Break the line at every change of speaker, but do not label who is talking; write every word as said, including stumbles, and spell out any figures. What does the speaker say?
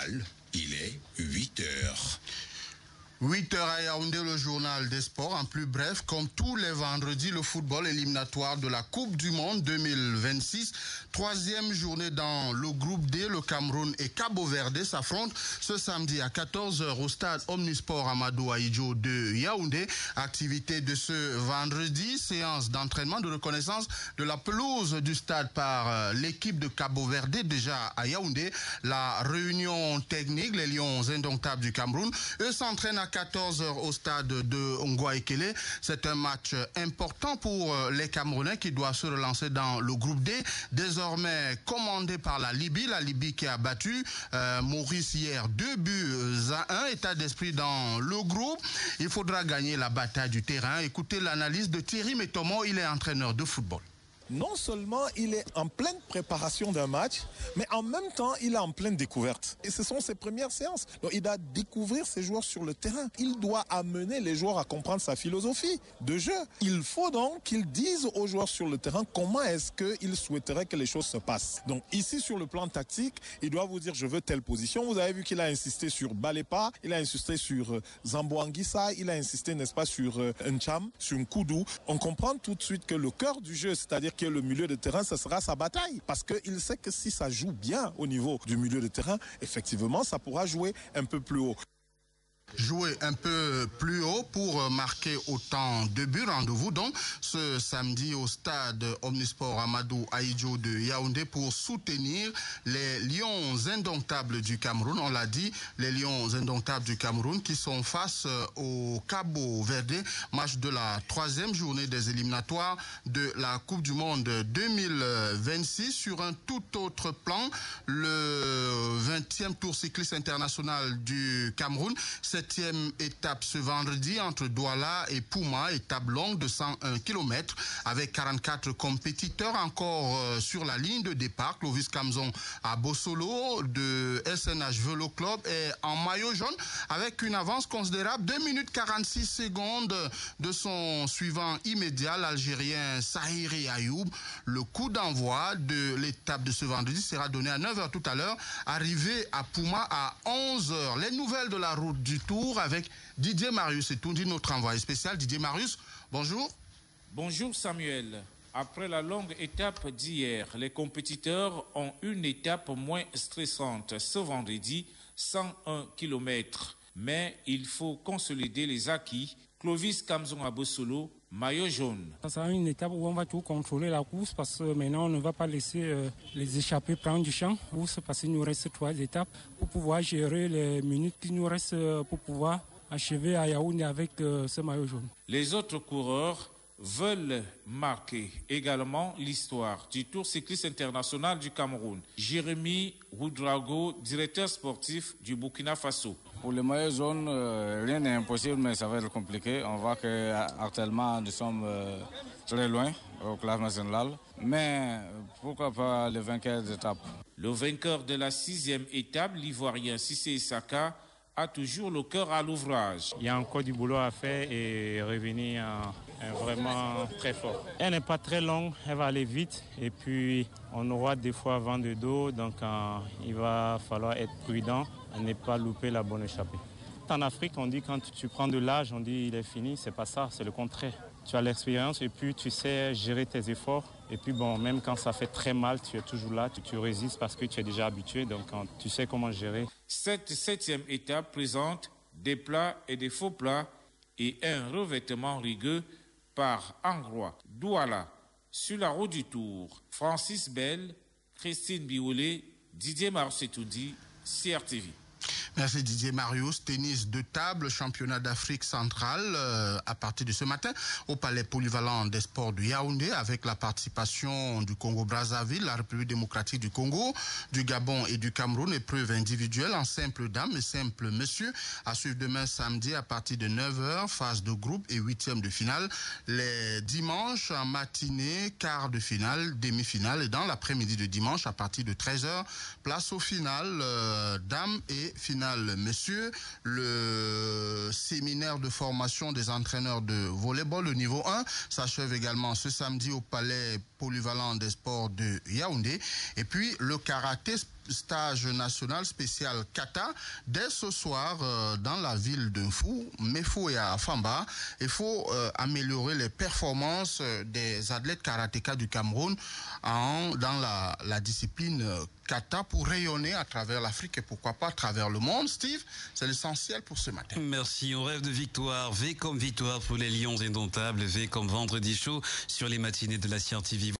mondial, il est huit heures.
huit heures à Yaoundé, le journal des sports. En plus bref, comme tous les vendredis, le football éliminatoire de la Coupe du Monde deux mille vingt-six. Troisième journée dans le groupe D. Le Cameroun et Cabo Verde s'affrontent ce samedi à quatorze heures au stade Omnisport Amadou Ahidjo de Yaoundé. Activité de ce vendredi, séance d'entraînement de reconnaissance de la pelouse du stade par l'équipe de Cabo Verde déjà à Yaoundé. La réunion technique, les Lions indomptables du Cameroun, eux s'entraînent à quatorze heures au stade de Ngouaekele. C'est un match important pour les Camerounais qui doivent se relancer dans le groupe D, désormais commandé par la Libye. La Libye qui a battu euh, Maurice hier deux buts à un. État d'esprit dans le groupe. Il faudra gagner la bataille du terrain. Écoutez l'analyse de Thierry Métomo, il est entraîneur de football.
Non seulement il est en pleine préparation d'un match, mais en même temps, il est en pleine découverte. Et ce sont ses premières séances. Donc il doit découvrir ses joueurs sur le terrain. Il doit amener les joueurs à comprendre sa philosophie de jeu. Il faut donc qu'il dise aux joueurs sur le terrain comment est-ce qu'il souhaiterait que les choses se passent. Donc ici, sur le plan tactique, il doit vous dire je veux telle position. Vous avez vu qu'il a insisté sur Balepa, il a insisté sur euh, Zambo Anguissa, il a insisté, n'est-ce pas, sur euh, Ncham, sur Nkoudou. On comprend tout de suite que le cœur du jeu, c'est-à-dire que le milieu de terrain, ce sera sa bataille. Parce qu'il sait que si ça joue bien au niveau du milieu de terrain, effectivement, ça pourra jouer un peu plus haut.
Jouer un peu plus haut pour marquer autant de buts. Rendez-vous donc ce samedi au stade Omnisport Amadou Ahidjo de Yaoundé pour soutenir les Lions indomptables du Cameroun. On l'a dit, les Lions indomptables du Cameroun qui sont face au Cabo Verde, match de la troisième journée des éliminatoires de la Coupe du Monde deux mille vingt-six. Sur un tout autre plan, le vingtième Tour cycliste international du Cameroun, septième étape ce vendredi entre Douala et Pouma, étape longue de cent un kilomètres avec quarante-quatre compétiteurs encore euh, sur la ligne de départ. Clovis Kamzon à Bossolo de S N H Velo Club est en maillot jaune avec une avance considérable, deux minutes quarante-six secondes de son suivant immédiat, l'Algérien Sahiri Ayoub. Le coup d'envoi de l'étape de ce vendredi sera donné à neuf heures tout à l'heure, arrivé à Pouma à onze heures. Les nouvelles de la route du Tour avec Didier Marius et tout dit notre envoyé spécial. Didier Marius, bonjour.
Bonjour Samuel. Après la longue étape d'hier, les compétiteurs ont une étape moins stressante ce vendredi, cent un kilomètres. Mais il faut consolider les acquis. Clovis Kamzon à Bossolo, maillot jaune.
Ça sera une étape où on va tout contrôler la course parce que maintenant on ne va pas laisser euh, les échappés prendre du champ. Course parce qu'il nous reste trois étapes pour pouvoir gérer les minutes qui nous restent euh, pour pouvoir achever à Yaoundé avec euh, ce maillot jaune.
Les autres coureurs veulent marquer également l'histoire du Tour cycliste international du Cameroun. Jérémy Roudrago, directeur sportif du Burkina Faso.
Pour le maillot jaune, euh, rien n'est impossible, mais ça va être compliqué. On voit qu'actuellement, nous sommes euh, très loin au classement national. Mais pourquoi pas le vainqueur d'étape?
Le vainqueur de la sixième étape, l'Ivoirien Cissé Issaka, a toujours le cœur à l'ouvrage.
Il y a encore du boulot à faire et revenir euh, vraiment très fort. Elle n'est pas très longue, elle va aller vite et puis on aura des fois vent de dos, donc euh, il va falloir être prudent et ne pas louper la bonne échappée. En Afrique, on dit quand tu prends de l'âge, on dit il est fini, c'est pas ça, c'est le contraire. Tu as l'expérience et puis tu sais gérer tes efforts. Et puis bon, même quand ça fait très mal, tu es toujours là, tu, tu résistes parce que tu es déjà habitué, donc tu sais comment gérer.
Cette septième étape présente des plats et des faux plats et un revêtement rigueux par endroits. Douala, sur la route du Tour, Francis Bell, Christine Biolay, Didier Marcetoudi, C R T V.
Merci Didier Marius. Tennis de table, championnat d'Afrique centrale euh, à partir de ce matin au palais polyvalent des sports de Yaoundé avec la participation du Congo-Brazzaville, la République démocratique du Congo, du Gabon et du Cameroun. Épreuve individuelle en simple dame et simple monsieur à suivre demain samedi à partir de neuf heures, phase de groupe et huitième de finale. Les dimanches en matinée, quart de finale, demi-finale et dans l'après-midi de dimanche à partir de treize heures, place au final euh, dames et finale messieurs. Le séminaire de formation des entraîneurs de volleyball, le niveau un, s'achève également ce samedi au palais polyvalent des sports de Yaoundé. Et puis le karaté stage national spécial kata dès ce soir euh, dans la ville de Mfou, Mefou et à Famba. Il faut euh, améliorer les performances des athlètes karatéka du Cameroun en, dans la, la discipline euh, kata pour rayonner à travers l'Afrique et pourquoi pas à travers le monde. Steve, c'est l'essentiel pour ce matin.
Merci, on rêve de victoire. V comme victoire pour les Lions indomptables, V comme vendredi chaud sur les matinées de la Science T V.